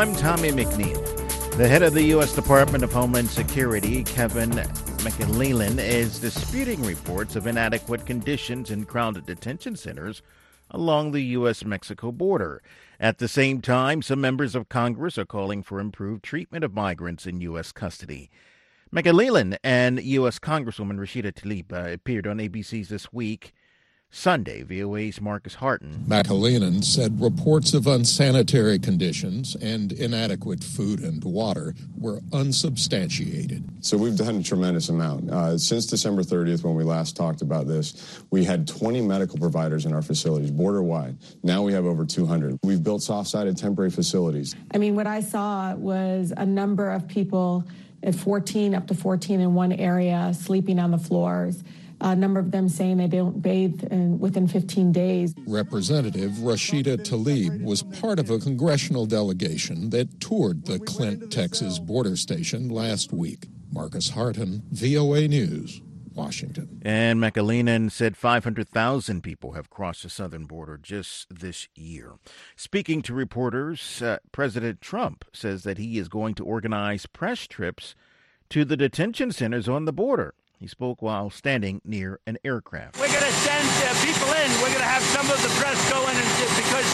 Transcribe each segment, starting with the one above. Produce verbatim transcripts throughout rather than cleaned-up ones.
I'm Tommy McNeil. The head of the U S Department of Homeland Security, Kevin McAleenan, is disputing reports of inadequate conditions in crowded detention centers along the U S Mexico border. At the same time, some members of Congress are calling for improved treatment of migrants in U S custody. McAleenan and U S Congresswoman Rashida Tlaib uh, appeared on A B C's This Week Sunday. V O A's Marcus Harton. McAleenan said reports of unsanitary conditions and inadequate food and water were unsubstantiated. So we've done a tremendous amount. Uh, since December thirtieth, when we last talked about this, we had twenty medical providers in our facilities, border-wide. Now we have over two hundred. We've built soft-sided temporary facilities. I mean, what I saw was a number of people at fourteen, up to fourteen in one area, sleeping on the floors. A number of them saying they don't bathe in, within fifteen days. Representative Rashida Tlaib was part of a congressional delegation that toured the Clint, Texas border station last week. Marcus Harton, V O A News, Washington. And McAleenan said five hundred thousand people have crossed the southern border just this year. Speaking to reporters, uh, President Trump says that he is going to organize press trips to the detention centers on the border. He spoke while standing near an aircraft. We're going to send uh, people in. We're going to have some of the press go in and because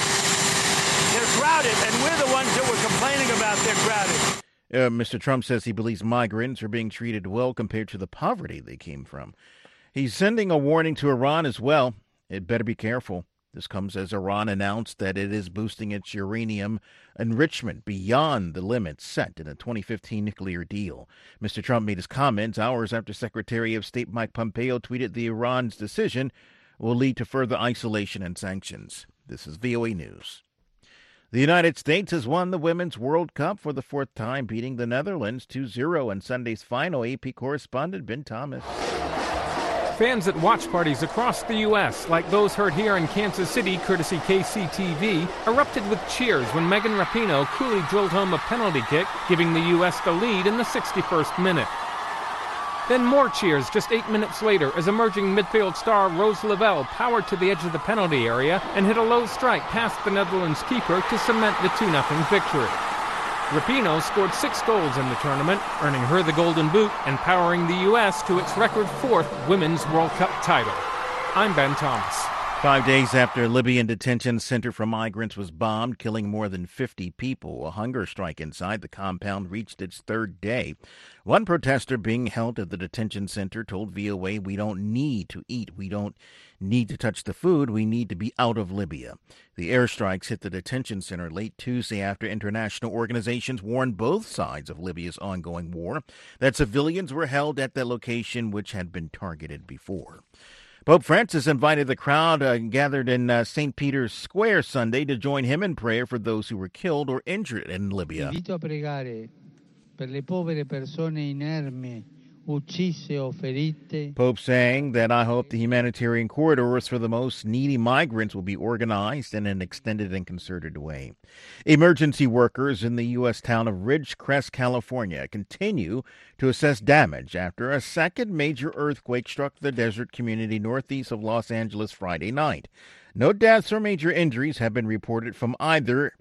they're crowded, and we're the ones that were complaining about they're crowded. Uh, Mister Trump says he believes migrants are being treated well compared to the poverty they came from. He's sending a warning to Iran as well. It better be careful. This comes as Iran announced that it is boosting its uranium enrichment beyond the limits set in a twenty fifteen nuclear deal. Mister Trump made his comments hours after Secretary of State Mike Pompeo tweeted the Iran's decision will lead to further isolation and sanctions. This is V O A News. The United States has won the Women's World Cup for the fourth time, beating the Netherlands two zero in Sunday's final. A P correspondent Ben Thomas. Fans at watch parties across the U S, like those heard here in Kansas City, courtesy K C T V, erupted with cheers when Megan Rapinoe coolly drilled home a penalty kick, giving the U S the lead in the sixty-first minute. Then more cheers just eight minutes later as emerging midfield star Rose Lavelle powered to the edge of the penalty area and hit a low strike past the Netherlands keeper to cement the two nothing victory. Rapinoe scored six goals in the tournament, earning her the Golden Boot and powering the U S to its record fourth Women's World Cup title. I'm Ben Thomas. Five days after a Libyan detention center for migrants was bombed, killing more than fifty people, a hunger strike inside the compound reached its third day. One protester being held at the detention center told V O A, "We don't need to eat. We don't need to touch the food. We need to be out of Libya." The airstrikes hit the detention center late Tuesday after international organizations warned both sides of Libya's ongoing war that civilians were held at the location which had been targeted before. Pope Francis invited the crowd uh, gathered in uh, Saint Peter's Square Sunday to join him in prayer for those who were killed or injured in Libya. Invito a pregare per le povere persone inermi, uccise o ferite. Pope saying that I hope the humanitarian corridors for the most needy migrants will be organized in an extended and concerted way. Emergency workers in the U S town of Ridgecrest, California, continue to assess damage after a second major earthquake struck the desert community northeast of Los Angeles Friday night. No deaths or major injuries have been reported from either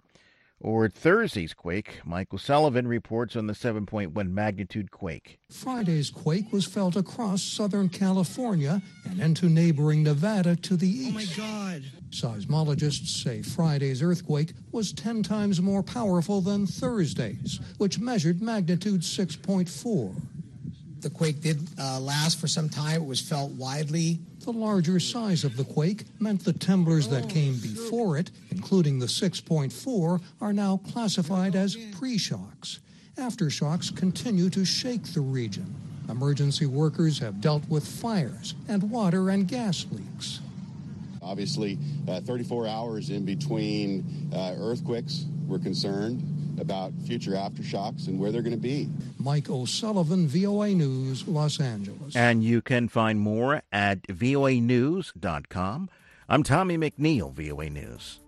or Thursday's quake. Michael Sullivan reports on the seven point one magnitude quake. Friday's quake was felt across Southern California and into neighboring Nevada to the east. Oh, my God. Seismologists say Friday's earthquake was ten times more powerful than Thursday's, which measured magnitude six point four. The quake did uh, last for some time. It was felt widely. The larger size of the quake meant the tremblers that came before it, including the six point four, are now classified as pre-shocks. Aftershocks continue to shake the region. Emergency workers have dealt with fires and water and gas leaks. Obviously, uh, thirty-four hours in between uh, earthquakes, we're concerned about future aftershocks and where they're going to be. Mike O'Sullivan, V O A News, Los Angeles. And you can find more at V O A news dot com. I'm Tommy McNeil, V O A News.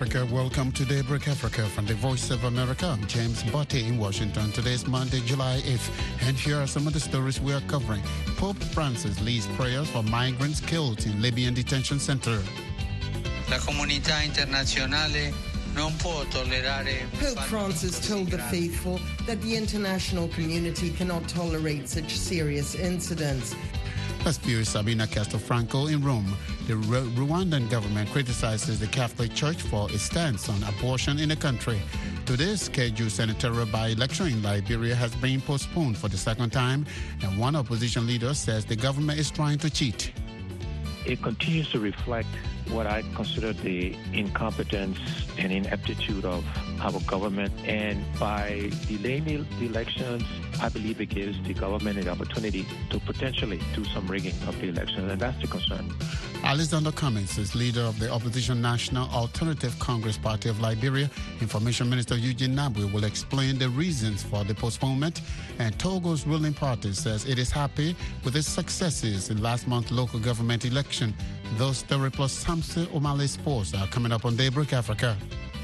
Africa. Welcome to Daybreak Africa from the Voice of America. I'm James Botte in Washington. Today is Monday, July eighth, and here are some of the stories we are covering. Pope Francis leads prayers for migrants killed in Libyan detention center. La comunità internazionale non può tollerare. Pope Francis told the faithful that the international community cannot tolerate such serious incidents. Let's view Sabina Castelfranco in Rome. The Ru- Rwandan government criticizes the Catholic Church for its stance on abortion in the country. Today's scheduled senatorial by-election in Liberia has been postponed for the second time, and one opposition leader says the government is trying to cheat. It continues to reflect what I consider the incompetence and ineptitude of our government. And by delaying the elections, I believe it gives the government an opportunity to potentially do some rigging of the election, and that's the concern. Alexander Cummings is leader of the opposition National Alternative Congress Party of Liberia. Information Minister Eugene Nabwe will explain the reasons for the postponement. And Togo's ruling party says it is happy with its successes in last month's local government election. Those story plus Samson O'Malley sports are coming up on Daybreak Africa.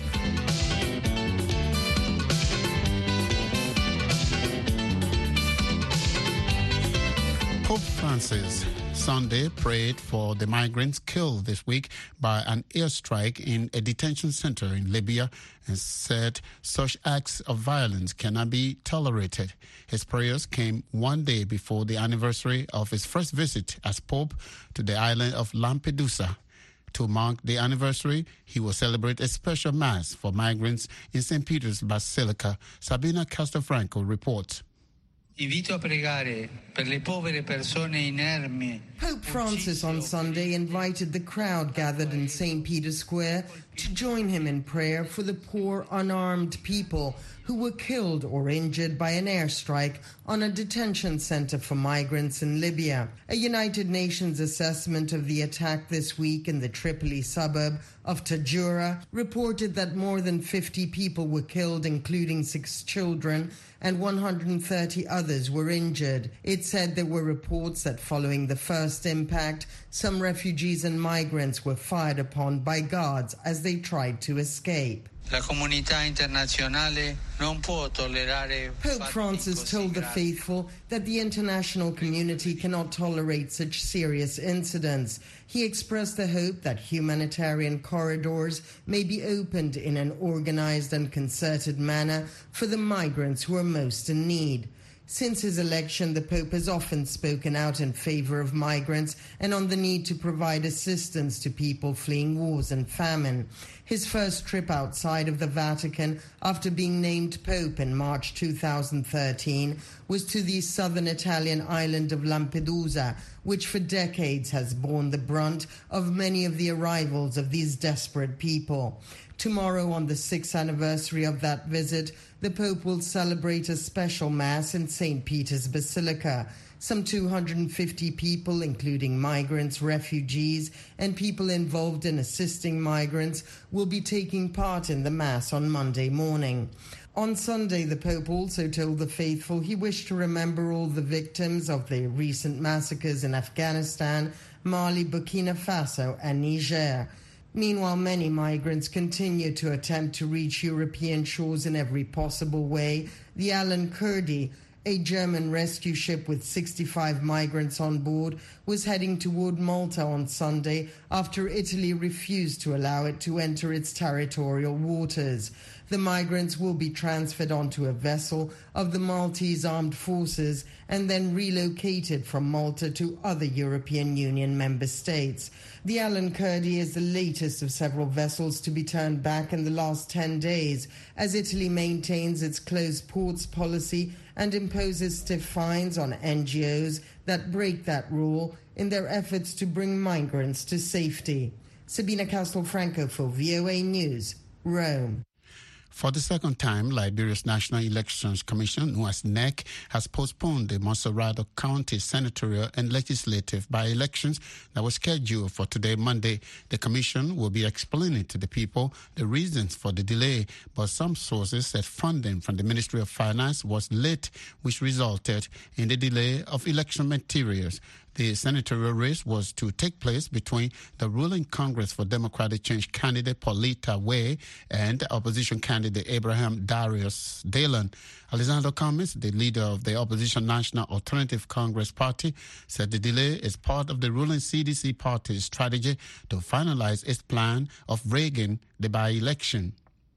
Pope Francis Sunday prayed for the migrants killed this week by an airstrike in a detention center in Libya and said such acts of violence cannot be tolerated. His prayers came one day before the anniversary of his first visit as Pope to the island of Lampedusa. To mark the anniversary, he will celebrate a special mass for migrants in Saint Peter's Basilica. Sabina Castelfranco reports. Invito a pregare per le povere persone inermi. Pope Francis on Sunday invited the crowd gathered in Saint Peter's Square to join him in prayer for the poor, unarmed people who were killed or injured by an airstrike on a detention center for migrants in Libya. A United Nations assessment of the attack this week in the Tripoli suburb of Tajura reported that more than fifty people were killed, including six children, and one hundred thirty others were injured. It said there were reports that following the first impact, some refugees and migrants were fired upon by guards as they tried to escape. La comunità internazionale non può tollerare. Pope Francis told the faithful that the international community cannot tolerate such serious incidents. He expressed the hope that humanitarian corridors may be opened in an organized and concerted manner for the migrants who are most in need. Since his election, the Pope has often spoken out in favor of migrants and on the need to provide assistance to people fleeing wars and famine. His first trip outside of the Vatican after being named Pope in March two thousand thirteen was to the southern Italian island of Lampedusa, which for decades has borne the brunt of many of the arrivals of these desperate people. Tomorrow, on the sixth anniversary of that visit, the Pope will celebrate a special Mass in Saint Peter's Basilica. Some two hundred fifty people, including migrants, refugees, and people involved in assisting migrants, will be taking part in the Mass on Monday morning. On Sunday, the Pope also told the faithful he wished to remember all the victims of the recent massacres in Afghanistan, Mali, Burkina Faso, and Niger. Meanwhile, many migrants continue to attempt to reach European shores in every possible way. The Alan Kurdi, a German rescue ship with sixty-five migrants on board, was heading toward Malta on Sunday after Italy refused to allow it to enter its territorial waters. The migrants will be transferred onto a vessel of the Maltese Armed Forces and then relocated from Malta to other European Union member states. The Alan Kurdi is the latest of several vessels to be turned back in the last ten days, as Italy maintains its closed ports policy and imposes stiff fines on N G Os that break that rule in their efforts to bring migrants to safety. Sabina Castelfranco for V O A News, Rome. For the second time, Liberia's National Elections Commission, known as N E C, has postponed the Monserrado County senatorial and legislative by-elections that were scheduled for today, Monday. The commission will be explaining to the people the reasons for the delay, but some sources said funding from the Ministry of Finance was late, which resulted in the delay of election materials. The senatorial race was to take place between the ruling Congress for Democratic Change candidate Paulita Way and opposition candidate Abraham Darius Dallon. Alexander Cummings, the leader of the opposition National Alternative Congress Party, said the delay is part of the ruling C D C party's strategy to finalize its plan of rigging the by-election.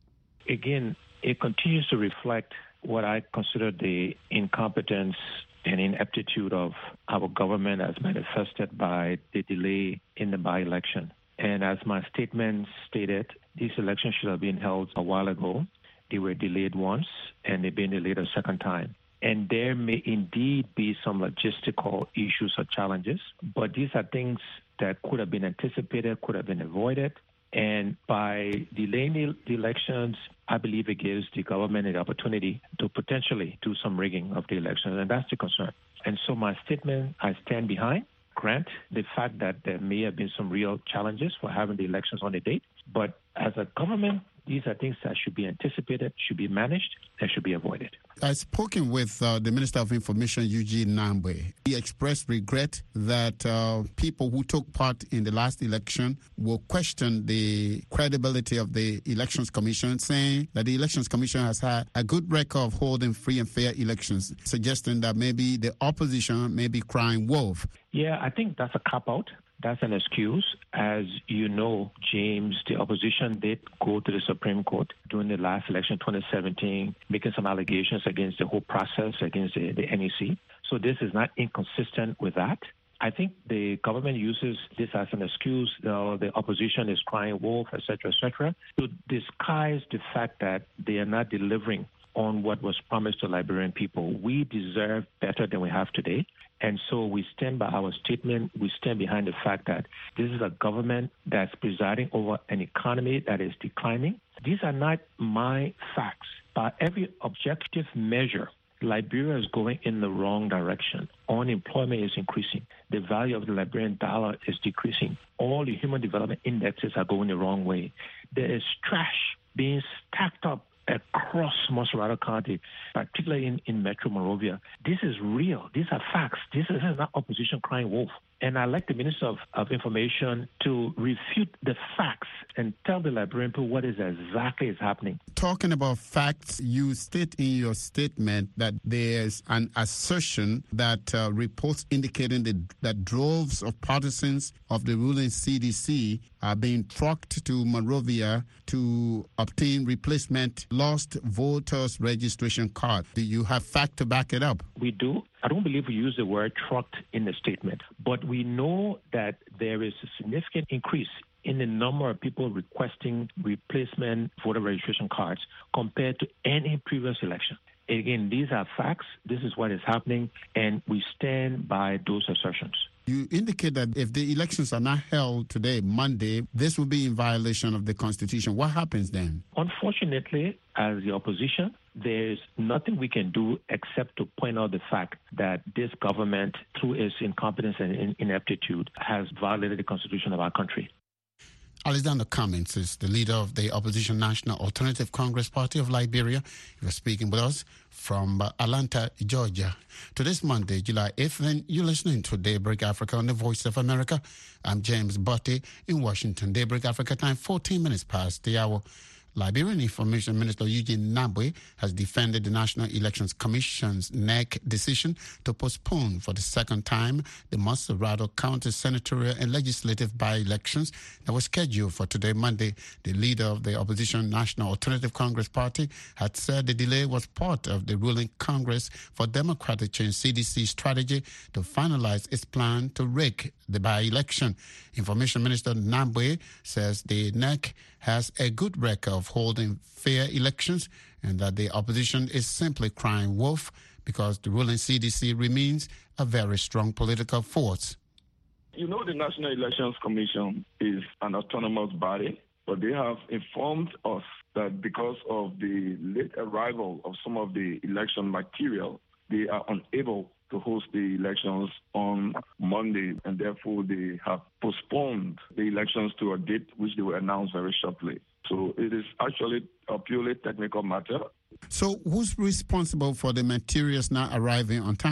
Again, it continues to reflect what I consider the incompetence and ineptitude of our government as manifested by the delay in the by-election. And as my statement stated, these elections should have been held a while ago. They were delayed once, and they've been delayed a second time. And there may indeed be some logistical issues or challenges, but these are things that could have been anticipated, could have been avoided. And by delaying the elections, I believe it gives the government an opportunity to potentially do some rigging of the elections, and that's the concern. And so my statement, I stand behind. Grant the fact that there may have been some real challenges for having the elections on the date, but as a government, these are things that should be anticipated, should be managed, and should be avoided. I've spoken with uh, the Minister of Information, Eugene Nambwe. He expressed regret that uh, people who took part in the last election will question the credibility of the Elections Commission, saying that the Elections Commission has had a good record of holding free and fair elections, suggesting that maybe the opposition may be crying wolf. Yeah, I think that's a cop-out. That's an excuse. As you know, James, the opposition did go to the Supreme Court during the last election, twenty seventeen, making some allegations against the whole process, against the, the N E C. So this is not inconsistent with that. I think the government uses this as an excuse, you know, the opposition is crying wolf, et cetera, et cetera, to disguise the fact that they are not delivering on what was promised to Liberian people. We deserve better than we have today. And so we stand by our statement. We stand behind the fact that this is a government that's presiding over an economy that is declining. These are not my facts. By every objective measure, Liberia is going in the wrong direction. Unemployment is increasing. The value of the Liberian dollar is decreasing. All the human development indexes are going the wrong way. There is trash being stacked up across Montserrat County, particularly in, in Metro Monrovia. This is real. These are facts. This is not opposition crying wolf. And I'd like the Minister of, of Information to refute the facts and tell the Liberian people what is exactly is happening. Talking about facts, you state in your statement that there's an assertion that uh, reports indicating that, that droves of partisans of the ruling C D C are being trucked to Monrovia to obtain replacement lost voters registration card. Do you have fact to back it up? We do. I don't believe we use the word trucked in the statement, but we know that there is a significant increase in the number of people requesting replacement voter registration cards compared to any previous election. Again, these are facts. This is what is happening, and we stand by those assertions. You indicate that if the elections are not held today, Monday, this will be in violation of the Constitution. What happens then? Unfortunately, as the opposition, there's nothing we can do except to point out the fact that this government, through its incompetence and ineptitude, has violated the Constitution of our country. Alexander Cummings is the leader of the opposition National Alternative Congress Party of Liberia. He was speaking with us from uh, Atlanta, Georgia. Today's Monday, July eighth, and you're listening to Daybreak Africa on the Voice of America. I'm James Botte in Washington. Daybreak Africa time, fourteen minutes past the hour. Liberian Information Minister Eugene Nambwe has defended the National Elections Commission's N E C decision to postpone for the second time the Montserrat County senatorial and legislative by-elections that were scheduled for today, Monday. The leader of the opposition National Alternative Congress Party had said the delay was part of the ruling Congress for Democratic Change C D C strategy to finalize its plan to rig the by-election. Information Minister Nambwe says the N E C has a good record of holding fair elections and that the opposition is simply crying wolf because the ruling C D C remains a very strong political force. You know, the National Elections Commission is an autonomous body, but they have informed us that because of the late arrival of some of the election material, they are unable to host the elections on Monday, and therefore they have postponed the elections to a date which they will announce very shortly. So it is actually a purely technical matter. So who's responsible for the materials not arriving on time?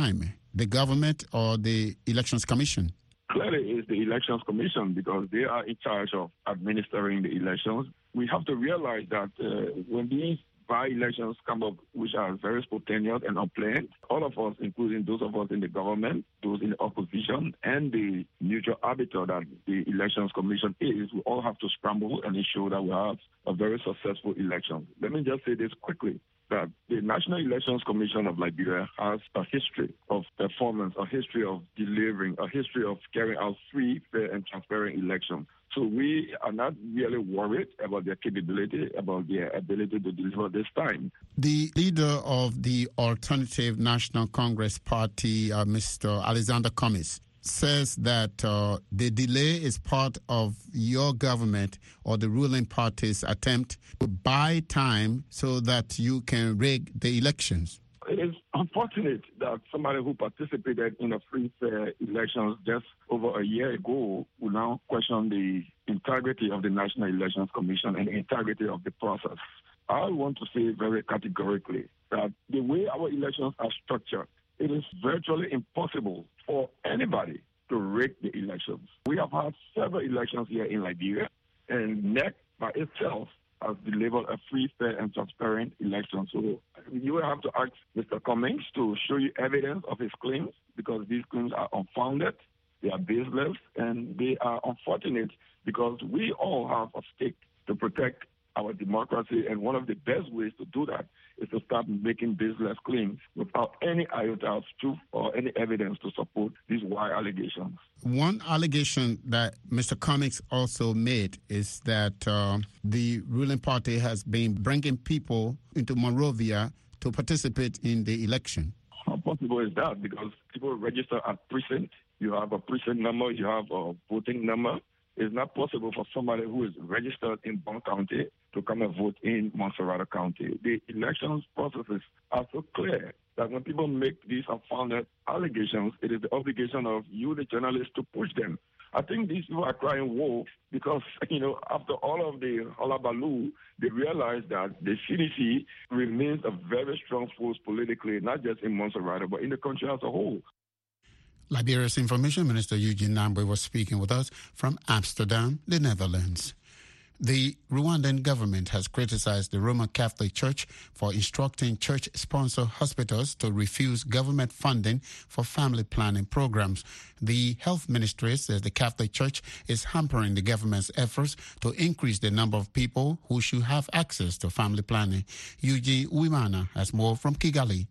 the government or the Elections Commission? Clearly, it's the Elections Commission because they are in charge of administering the elections. We have to realize that uh, when these by-elections come up, which are very spontaneous and unplanned, all of us, including those of us in the government, those in the opposition, and the neutral arbiter that the Elections Commission is, we all have to scramble and ensure that we have a very successful election. Let me just say this quickly, that the National Elections Commission of Liberia has a history of performance, a history of delivering, a history of carrying out free, fair, and transparent elections. So we are not really worried about their capability, about their ability to deliver this time. The leader of the Alternative National Congress Party, uh, Mister Alexander Cummings, says that uh, the delay is part of your government or the ruling party's attempt to buy time so that you can rig the elections. It is unfortunate that somebody who participated in a free, fair elections just over a year ago will now question the integrity of the National Elections Commission and the integrity of the process. I want to say very categorically that the way our elections are structured, it is virtually impossible for anybody to rig the elections. We have had several elections here in Liberia, and N E C by itself has delivered a free, fair, and transparent election. So you will have to ask Mister Cummings to show you evidence of his claims, because these claims are unfounded, they are baseless, and they are unfortunate because we all have a stake to protect our democracy, and one of the best ways to do that is to start making baseless claims without any iota of truth or any evidence to support these wild allegations. One allegation that Mister Cummings also made is that uh, the ruling party has been bringing people into Monrovia to participate in the election. How possible is that? Because people register at precinct. You have a precinct number, you have a voting number. It's not possible for somebody who is registered in Bond County to come and vote in Montserrat County. The elections processes are so clear that when people make these unfounded allegations, it is the obligation of you, the journalists, to push them. I think these people are crying wolf because, you know, after all of the hullabaloo, they realize that the C D C remains a very strong force politically, not just in Montserrat, but in the country as a whole. Liberia's Information Minister Eugene Nambwe was speaking with us from Amsterdam, the Netherlands. The Rwandan government has criticized the Roman Catholic Church for instructing church-sponsored hospitals to refuse government funding for family planning programs. The health ministry says the Catholic Church is hampering the government's efforts to increase the number of people who should have access to family planning. Eugene Uwimana has more from Kigali.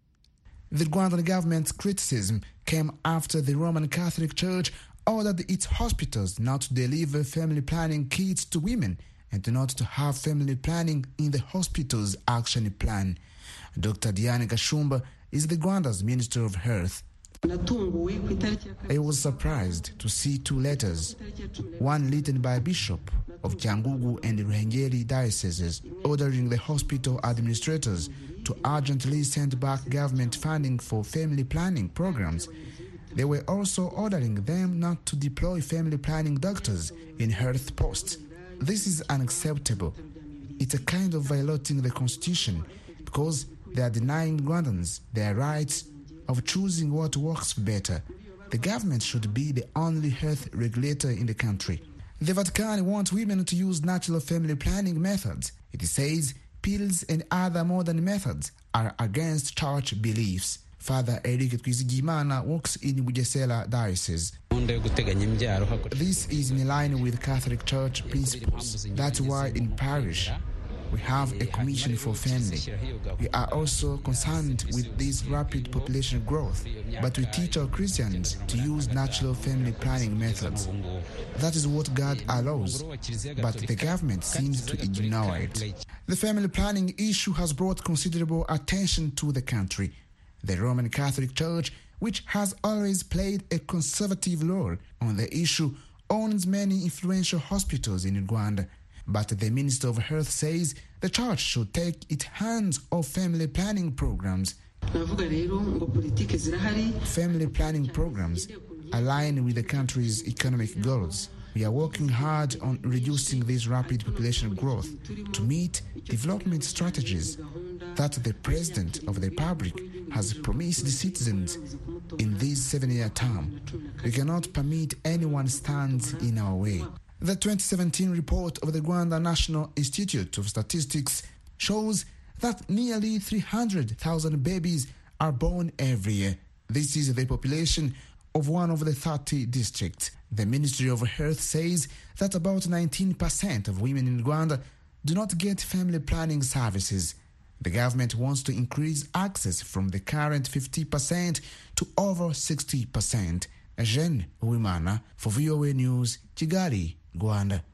The Rwandan government's criticism came after the Roman Catholic Church ordered its hospitals not to deliver family planning kits to women and not to have family planning in the hospital's action plan. Doctor Diane Gashumba is the Rwanda's Minister of Health. I was surprised to see two letters, one written by a bishop of Cyangugu and Ruhengeri dioceses, ordering the hospital administrators to urgently send back government funding for family planning programs. They were also ordering them not to deploy family planning doctors in health posts. This is unacceptable. It's a kind of violating the constitution because they are denying Rwandans their rights of choosing what works better. The government should be the only health regulator in the country. The Vatican wants women to use natural family planning methods. It says pills and other modern methods are against church beliefs. Father Eric Twizigimana works in Bugesera Diocese. This is in line with Catholic Church principles. That's why in parish we have a commission for family. We are also concerned with this rapid population growth, but we teach our Christians to use natural family planning methods. That is what God allows, but the government seems to ignore it. The family planning issue has brought considerable attention to the country. The Roman Catholic Church, which has always played a conservative role on the issue, owns many influential hospitals in Rwanda. But the Minister of Health says the church should take its hands off family planning programs. Family planning programs align with the country's economic goals. We are working hard on reducing this rapid population growth to meet development strategies that the President of the Republic has promised the citizens. in this seven-year term. We cannot permit anyone stand in our way. The twenty seventeen report of the Rwanda National Institute of Statistics shows that nearly three hundred thousand babies are born every year. This is the population of one of the thirty districts. The Ministry of Health says that about nineteen percent of women in Rwanda do not get family planning services. The government wants to increase access from the current fifty percent to over sixty percent. Jean Uwimana for V O A News, Kigali, Rwanda.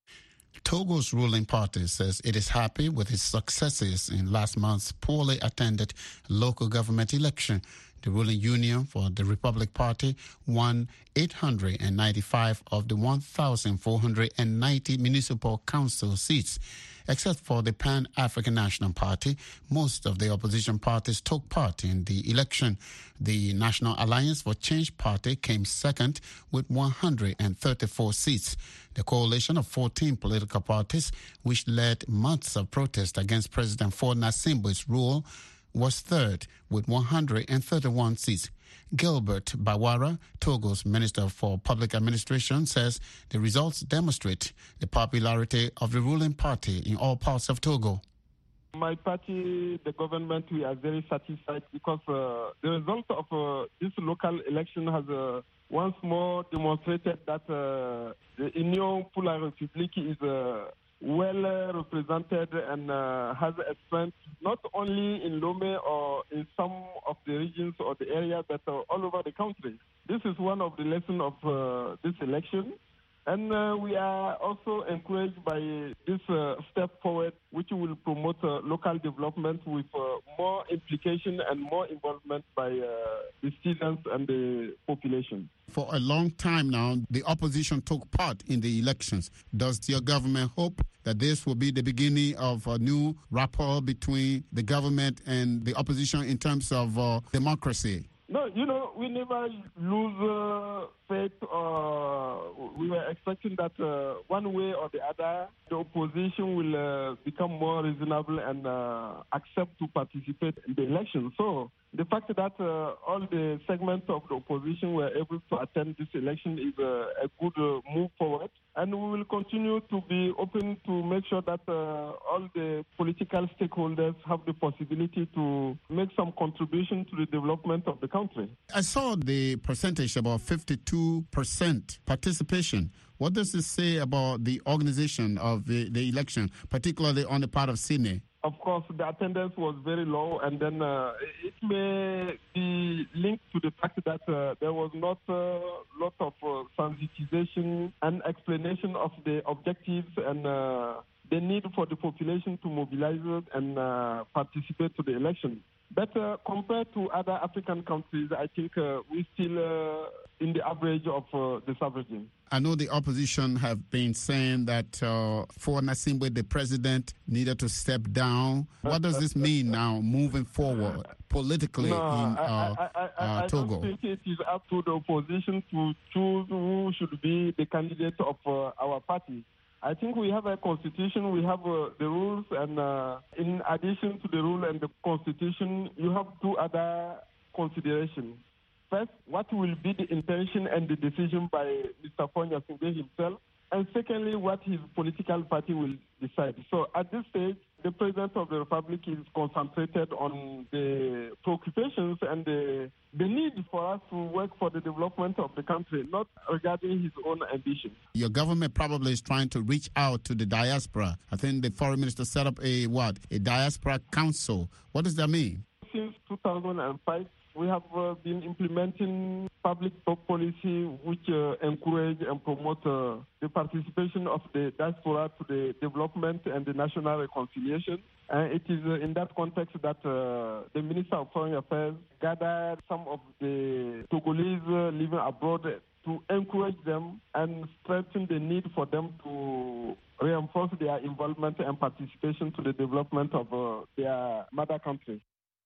Togo's ruling party says it is happy with its successes in last month's poorly attended local government election. The ruling Union for the Republic Party won eight hundred ninety-five of the one thousand four hundred ninety municipal council seats. Except for the Pan-African National Party, most of the opposition parties took part in the election. The National Alliance for Change Party came second with one hundred thirty-four seats. The coalition of fourteen political parties, which led months of protest against President Faure Gnassingbe's rule, was third with one hundred thirty-one seats. Gilbert Bawara, Togo's Minister for Public Administration, says the results demonstrate the popularity of the ruling party in all parts of Togo. My party, the government, we are very satisfied because uh, the result of uh, this local election has uh, once more demonstrated that uh, the Union pour la République is uh, well uh, represented and uh, has a strength not only in Lomé or in some of the regions or the area, but uh, all over the country. This is one of the lessons of uh, this election. And uh, we are also encouraged by this uh, step forward, which will promote uh, local development with uh, more implication and more involvement by uh, the students and the population. For a long time now, the opposition took part in the elections. Does your government hope that this will be the beginning of a new rapport between the government and the opposition in terms of uh, democracy? No, you know, we never lose uh, faith. Uh, we were expecting that uh, one way or the other, the opposition will uh, become more reasonable and uh, accept to participate in the election. So the fact that uh, all the segments of the opposition were able to attend this election is uh, a good uh, move forward. And we will continue to be open to make sure that uh, all the political stakeholders have the possibility to make some contribution to the development of the country. I saw the percentage, about fifty-two percent participation. What does this say about the organization of the, the election, particularly on the part of Sydney? Of course, the attendance was very low, and then uh, it may be linked to the fact that uh, there was not a uh, lot of uh, sensitization and explanation of the objectives and uh, the need for the population to mobilize and uh, participate to the election. But uh, compared to other African countries, I think uh, we're still uh, in the average of uh, the averaging. I know the opposition have been saying that uh, Faure Gnassingbe, the president, needed to step down. What does this mean now, moving forward politically no, in uh, I, I, I, uh, Togo? I don't think it is up to the opposition to choose who should be the candidate of uh, our party. I think we have a constitution, we have uh, the rules, and uh, in addition to the rule and the constitution, you have two other considerations. First, what will be the intention and the decision by Mister Faure Gnassingbe himself? And secondly, what his political party will decide. So at this stage, the President of the Republic is concentrated on the preoccupations and the, the need for us to work for the development of the country, not regarding his own ambition. Your government probably is trying to reach out to the diaspora. I think the foreign minister set up a, what, a diaspora council. What does that mean? Since two thousand five, we have uh, been implementing public policy which uh, encourage and promote uh, the participation of the diaspora to the development and the national reconciliation. And it is uh, in that context that uh, the Minister of Foreign Affairs gathered some of the Togolese uh, living abroad to encourage them and strengthen the need for them to reinforce their involvement and participation to the development of uh, their mother country.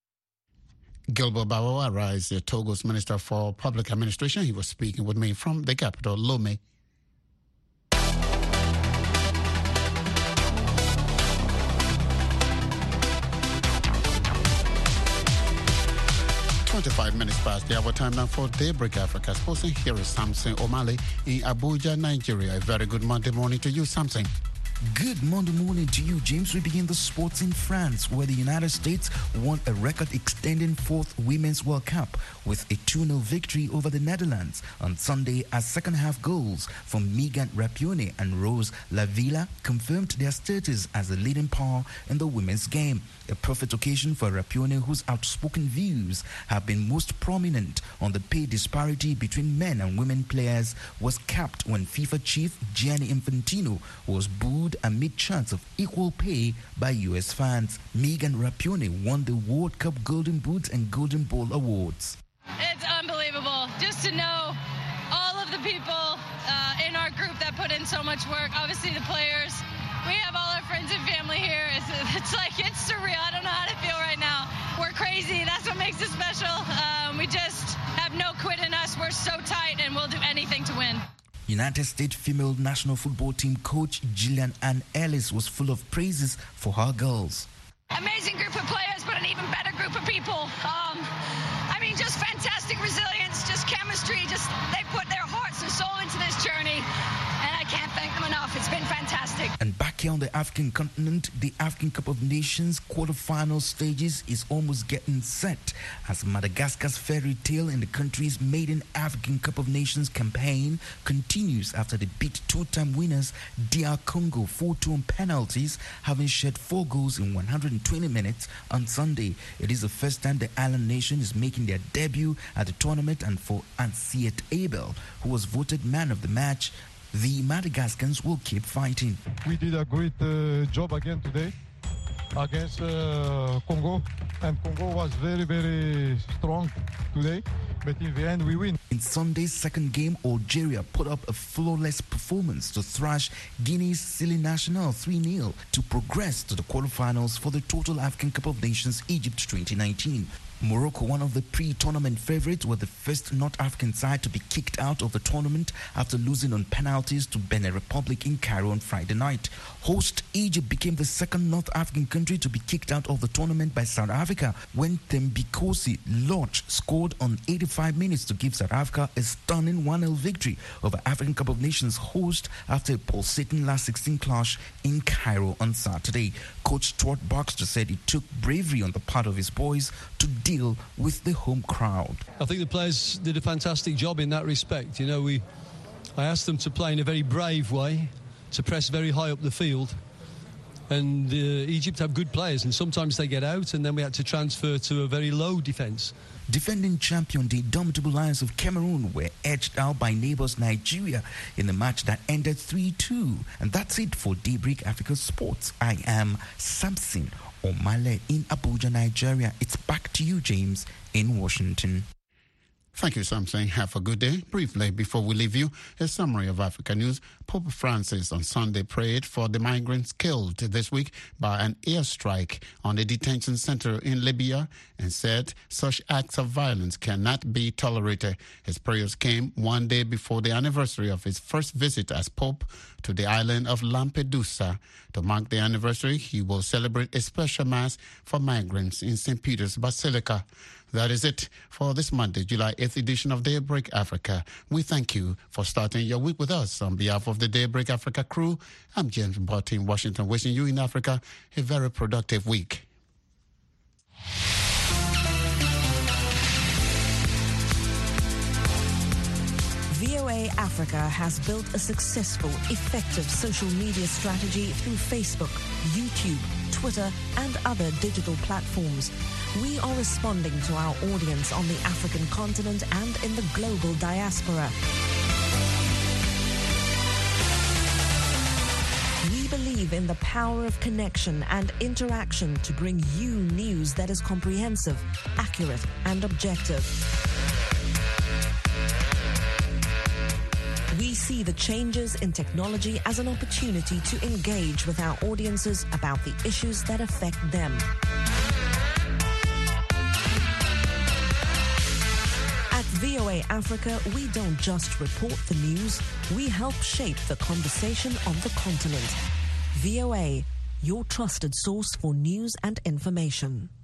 Gilbert Bawara is the Togo's Minister for Public Administration. He was speaking with me from the capital, Lomé. twenty-five minutes past the hour time now for Daybreak Africa. Sporting here is Samson O'Malley in Abuja, Nigeria. A very good Monday morning to you, Samson. Good Monday morning to you, James. We begin the sports in France, where the United States won a record-extending fourth Women's World Cup with a two nil victory over the Netherlands on Sunday, as second-half goals from Megan Rapinoe and Rose Lavilla confirmed their status as the leading power in the women's game. A perfect occasion for Rapinoe, whose outspoken views have been most prominent on the pay disparity between men and women players, was capped when FIFA chief Gianni Infantino was booed amid chants of equal pay by U S fans. Megan Rapinoe won the World Cup Golden Boot and Golden Ball awards. It's unbelievable just to know all of the people uh, in our group that put in so much work. Obviously the players. We have all our friends and family here. It's, it's like, it's surreal. I don't know how to feel right now. We're crazy. That's what makes it special. Um, we just have no quit in us. We're so tight, and we'll do anything to win. United States female national football team coach Gillian Ann Ellis was full of praises for her girls. Amazing group of players, but an even better group of people. Um, I mean, just fantastic resilience, just chemistry. Just they put their hearts and soul into this journey, and I can't thank them enough. It's been fantastic. And back here on the African continent, the African Cup of Nations quarterfinal stages is almost getting set as Madagascar's fairy tale in the country's maiden African Cup of Nations campaign continues after they beat two-time winners D R Congo four two on penalties, having shed four goals in one hundred twenty minutes on Sunday. It is the first time the island nation is making their debut at the tournament, and for Ansiet Abel, who was voted man of the match, the Madagascans will keep fighting. We did a great uh, job again today against uh, Congo, and Congo was very, very strong today, but in the end we win. In Sunday's second game, Algeria put up a flawless performance to thrash Guinea's Silly National three nil to progress to the quarterfinals for the Total African Cup of Nations Egypt twenty nineteen. Morocco, one of the pre-tournament favorites, were the first North African side to be kicked out of the tournament after losing on penalties to Benin Republic in Cairo on Friday night. Host Egypt became the second North African country to be kicked out of the tournament by South Africa when Thembikosi Lorch scored on eighty-five minutes to give South Africa a stunning one nil victory over African Cup of Nations host after a pulsating last sixteen clash in Cairo on Saturday. Coach Stuart Baxter said it took bravery on the part of his boys to deal with the home crowd. I think the players did a fantastic job in that respect. You know, we, I asked them to play in a very brave way, to press very high up the field. And uh, Egypt have good players, and sometimes they get out, and then we had to transfer to a very low defence. Defending champion, the Indomitable Lions of Cameroon were edged out by neighbours Nigeria in a match that ended three two. And that's it for Daybreak Africa Sports. I am Samson O'Malley in Abuja, Nigeria. It's back to you, James, in Washington. Thank you, Samson. Have a good day. Briefly, before we leave you, a summary of Africa news. Pope Francis on Sunday prayed for the migrants killed this week by an airstrike on a detention center in Libya and said such acts of violence cannot be tolerated. His prayers came one day before the anniversary of his first visit as Pope to the island of Lampedusa. To mark the anniversary, he will celebrate a special mass for migrants in Saint Peter's Basilica. That is it for this Monday, July eighth edition of Daybreak Africa. We thank you for starting your week with us. On behalf of the Daybreak Africa crew, I'm James Botti in Washington, wishing you in Africa a very productive week. V O A Africa has built a successful, effective social media strategy through Facebook, YouTube, Twitter, and other digital platforms. We are responding to our audience on the African continent and in the global diaspora. We believe in the power of connection and interaction to bring you news that is comprehensive, accurate, and objective. We see the changes in technology as an opportunity to engage with our audiences about the issues that affect them. At V O A Africa, we don't just report the news, we help shape the conversation on the continent. V O A, your trusted source for news and information.